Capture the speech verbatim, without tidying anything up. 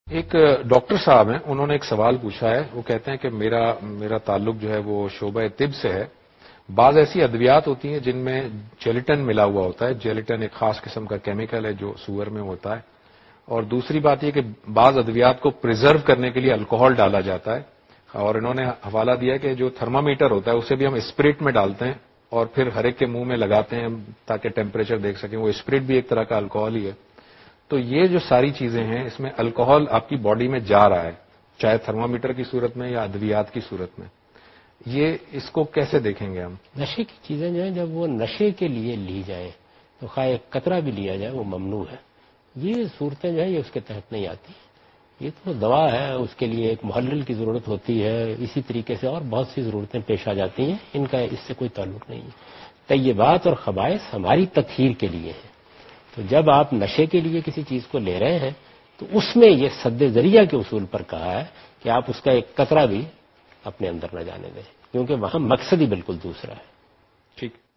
ایک ڈاکٹر صاحب ہیں، انہوں نے ایک سوال پوچھا ہے، وہ کہتے ہیں کہ میرا میرا تعلق جو ہے وہ شعبہ طب سے ہے۔ بعض ایسی ادویات ہوتی ہیں جن میں جیلیٹن ملا ہوا ہوتا ہے، جیلیٹن ایک خاص قسم کا کیمیکل ہے جو سور میں ہوتا ہے، اور دوسری بات یہ کہ بعض ادویات کو پریزرو کرنے کے لیے الکوہول ڈالا جاتا ہے، اور انہوں نے حوالہ دیا کہ جو تھرمامیٹر ہوتا ہے اسے بھی ہم اسپرٹ میں ڈالتے ہیں اور پھر ہر ایک کے منہ میں لگاتے ہیں تاکہ ٹیمپریچر دیکھ سکیں، وہ اسپرٹ بھی ایک طرح کا الکوہول ہی ہے۔ تو یہ جو ساری چیزیں ہیں اس میں الکوہول آپ کی باڈی میں جا رہا ہے، چاہے تھرمامیٹر کی صورت میں یا ادویات کی صورت میں، یہ اس کو کیسے دیکھیں گے ہم؟ نشے کی چیزیں جو ہیں جب وہ نشے کے لیے لی جائیں تو خواہ ایک قطرہ بھی لیا جائے وہ ممنوع ہے۔ یہ صورتیں جو ہیں یہ اس کے تحت نہیں آتی، یہ تو دوا ہے، اس کے لیے ایک محلل کی ضرورت ہوتی ہے، اسی طریقے سے اور بہت سی ضرورتیں پیش آ جاتی ہیں، ان کا اس سے کوئی تعلق نہیں ہے۔ طیبات اور خبائث ہماری تطہیر کے لیے ہیں، تو جب آپ نشے کے لیے کسی چیز کو لے رہے ہیں تو اس میں یہ سد ذریعہ کے اصول پر کہا ہے کہ آپ اس کا ایک قطرہ بھی اپنے اندر نہ جانے دیں، کیونکہ وہاں مقصد ہی بالکل دوسرا ہے۔ ٹھیک۔